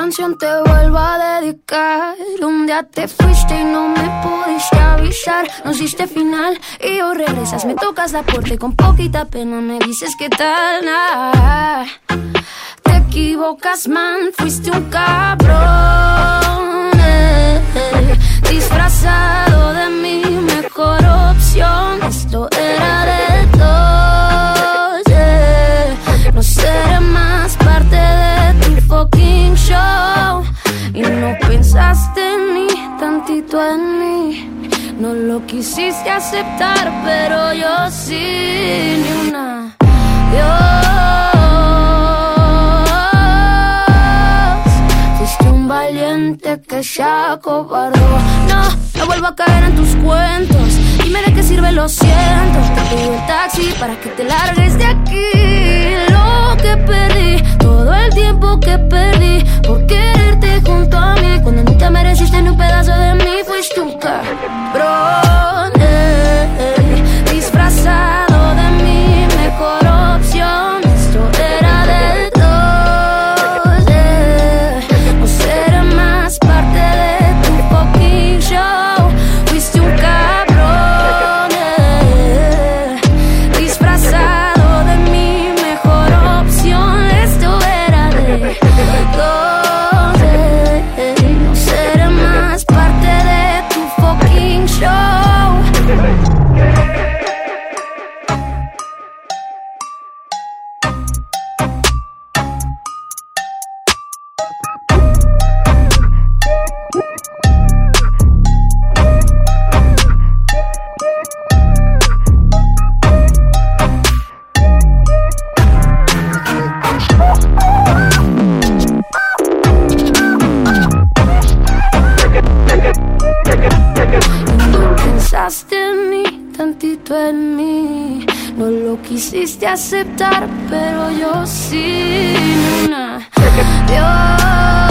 canción te vuelvo a dedicar. Un día te fuiste y no me pudiste avisar. Nos diste final y hoy regresas. Me tocas la puerta y con poquita pena me dices qué tal. Nah. Te equivocas, man, fuiste un cabrón, disfrazado de mi mejor opción. Esto era de dos, no seré más parte de tu fucking show. Y no pensaste ni tantito en mí. No lo quisiste aceptar, pero yo sí, ni una. Fuiste un valiente que se acobardó. No vuelvo a caer en tus cuentos. Dime de qué sirve, lo siento. Te pedí el taxi para que te largues de aquí. Lo que perdí, todo el tiempo que perdí por quererte junto a mí, cuando ni te mereciste ni un pedazo de mí. Fuiste un cabrón, disfrazado de mi mejor opción. Esto era de dos, no seré más parte de tu fucking show. Fuiste un cabrón, disfrazado de mi mejor opción. Esto era de dos, no seré más parte de tu fucking show. Ni tantito en mí, no lo quisiste aceptar, pero yo sí, una.